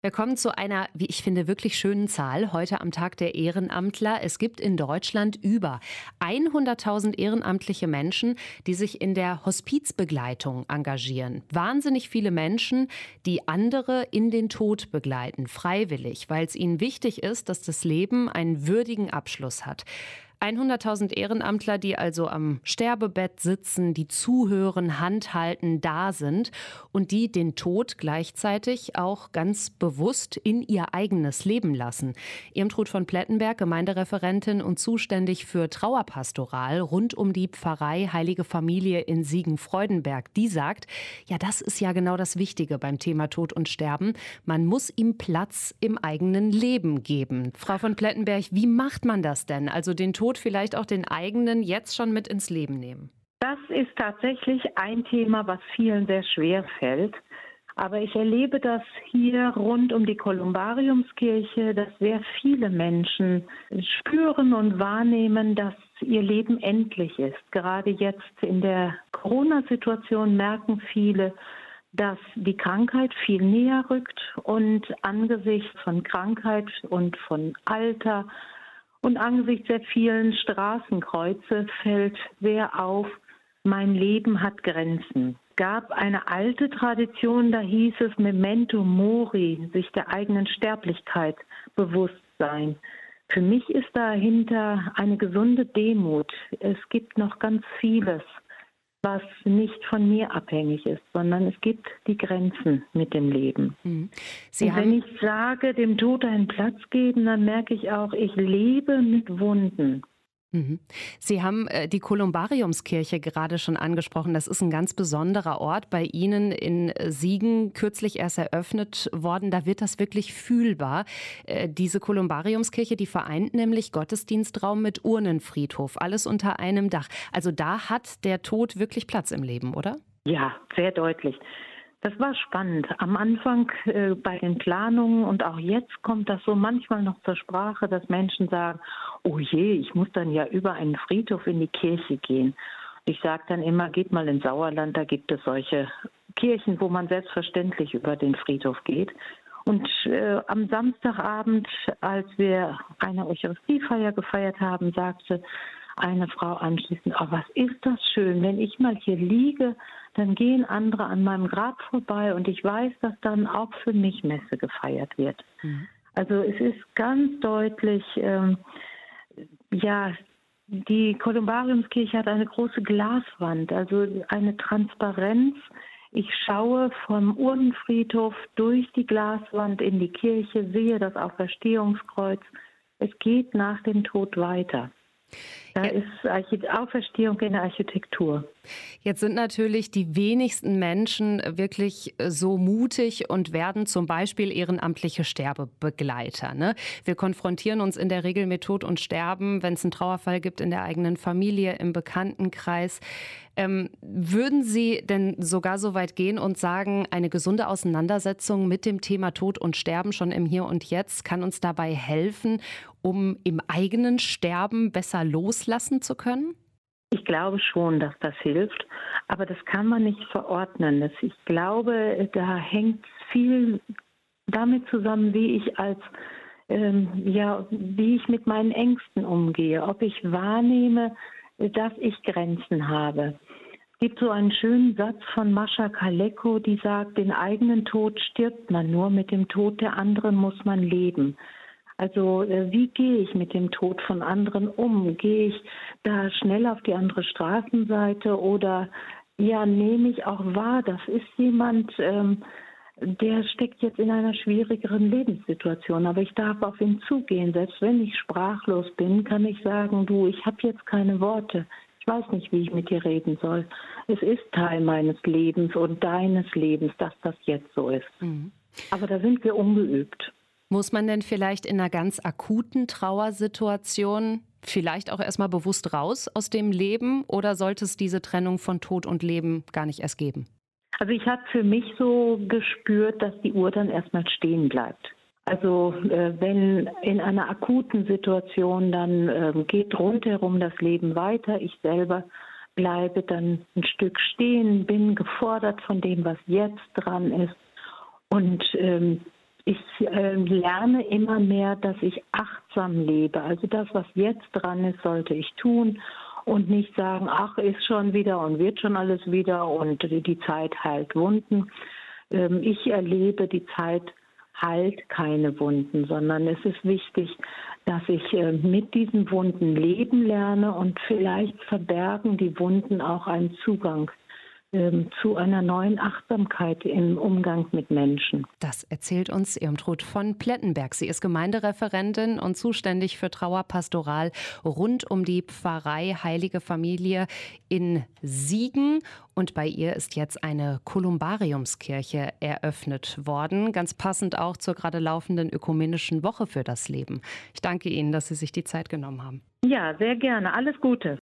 Wir kommen zu einer, wie ich finde, wirklich schönen Zahl heute am Tag der Ehrenamtler. Es gibt in Deutschland über 100.000 ehrenamtliche Menschen, die sich in der Hospizbegleitung engagieren. Wahnsinnig viele Menschen, die andere in den Tod begleiten, freiwillig, weil es ihnen wichtig ist, dass das Leben einen würdigen Abschluss hat. 100.000 Ehrenamtler, die also am Sterbebett sitzen, die zuhören, Hand halten, da sind und die den Tod gleichzeitig auch ganz bewusst in ihr eigenes Leben lassen. Irmtrud von Plettenberg, Gemeindereferentin und zuständig für Trauerpastoral rund um die Pfarrei Heilige Familie in Siegen-Freudenberg, die sagt, ja, das ist ja genau das Wichtige beim Thema Tod und Sterben. Man muss ihm Platz im eigenen Leben geben. Frau von Plettenberg, wie macht man das denn? Also den Tod vielleicht auch den eigenen jetzt schon mit ins Leben nehmen? Das ist tatsächlich ein Thema, was vielen sehr schwer fällt. Aber ich erlebe das hier rund um die Kolumbariumskirche, dass sehr viele Menschen spüren und wahrnehmen, dass ihr Leben endlich ist. Gerade jetzt in der Corona-Situation merken viele, dass die Krankheit viel näher rückt und angesichts von Krankheit und von Alter und angesichts der vielen Straßenkreuze fällt sehr auf, mein Leben hat Grenzen. Es gab eine alte Tradition, da hieß es Memento Mori, sich der eigenen Sterblichkeit bewusst sein. Für mich ist dahinter eine gesunde Demut. Es gibt noch ganz vieles, was nicht von mir abhängig ist, sondern es gibt die Grenzen mit dem Leben. Und wenn ich sage, dem Tod einen Platz geben, dann merke ich auch, ich lebe mit Wunden. Sie haben die Kolumbariumskirche gerade schon angesprochen. Das ist ein ganz besonderer Ort bei Ihnen in Siegen, kürzlich erst eröffnet worden. Da wird das wirklich fühlbar. Diese Kolumbariumskirche, die vereint nämlich Gottesdienstraum mit Urnenfriedhof. Alles unter einem Dach. Also da hat der Tod wirklich Platz im Leben, oder? Ja, sehr deutlich. Das war spannend. Am Anfang bei den Planungen und auch jetzt kommt das so manchmal noch zur Sprache, dass Menschen sagen, oh je, ich muss dann ja über einen Friedhof in die Kirche gehen. Ich sage dann immer, geht mal ins Sauerland, da gibt es solche Kirchen, wo man selbstverständlich über den Friedhof geht. Und am Samstagabend, als wir eine Eucharistiefeier gefeiert haben, sagte eine Frau anschließend, oh, was ist das schön, wenn ich mal hier liege, dann gehen andere an meinem Grab vorbei und ich weiß, dass dann auch für mich Messe gefeiert wird. Also es ist ganz deutlich, die Kolumbariumskirche hat eine große Glaswand, also eine Transparenz. Ich schaue vom Urnenfriedhof durch die Glaswand in die Kirche, sehe das Auferstehungskreuz. Es geht nach dem Tod weiter. Da ist Auferstehung in der Architektur. Jetzt sind natürlich die wenigsten Menschen wirklich so mutig und werden zum Beispiel ehrenamtliche Sterbebegleiter. Ne? Wir konfrontieren uns in der Regel mit Tod und Sterben, wenn es einen Trauerfall gibt in der eigenen Familie, im Bekanntenkreis. Würden Sie denn sogar so weit gehen und sagen, eine gesunde Auseinandersetzung mit dem Thema Tod und Sterben schon im Hier und Jetzt kann uns dabei helfen, um im eigenen Sterben besser loslassen zu können? Ich glaube schon, dass das hilft, aber das kann man nicht verordnen. Ich glaube, da hängt viel damit zusammen, wie ich wie ich mit meinen Ängsten umgehe, ob ich wahrnehme, dass ich Grenzen habe. Es gibt so einen schönen Satz von Mascha Kaleko, die sagt, den eigenen Tod stirbt man nur, mit dem Tod der anderen muss man leben. Also wie gehe ich mit dem Tod von anderen um? Gehe ich da schnell auf die andere Straßenseite oder nehme ich auch wahr, das ist jemand, der steckt jetzt in einer schwierigeren Lebenssituation, aber ich darf auf ihn zugehen. Selbst wenn ich sprachlos bin, kann ich sagen, du, ich habe jetzt keine Worte. Ich weiß nicht, wie ich mit dir reden soll. Es ist Teil meines Lebens und deines Lebens, dass das jetzt so ist. Aber da sind wir ungeübt. Muss man denn vielleicht in einer ganz akuten Trauersituation vielleicht auch erstmal bewusst raus aus dem Leben oder sollte es diese Trennung von Tod und Leben gar nicht erst geben? Also ich habe für mich so gespürt, dass die Uhr dann erstmal stehen bleibt. Also wenn in einer akuten Situation dann geht rundherum das Leben weiter, ich selber bleibe dann ein Stück stehen, bin gefordert von dem, was jetzt dran ist und Ich lerne immer mehr, dass ich achtsam lebe. Also das, was jetzt dran ist, sollte ich tun und nicht sagen, ach, ist schon wieder und wird schon alles wieder und die Zeit heilt Wunden. Ich erlebe, die Zeit heilt keine Wunden, sondern es ist wichtig, dass ich mit diesen Wunden leben lerne und vielleicht verbergen die Wunden auch einen Zugang zu einer neuen Achtsamkeit im Umgang mit Menschen. Das erzählt uns Irmtrud von Plettenberg. Sie ist Gemeindereferentin und zuständig für Trauerpastoral rund um die Pfarrei Heilige Familie in Siegen. Und bei ihr ist jetzt eine Kolumbariumskirche eröffnet worden. Ganz passend auch zur gerade laufenden Ökumenischen Woche für das Leben. Ich danke Ihnen, dass Sie sich die Zeit genommen haben. Ja, sehr gerne. Alles Gute.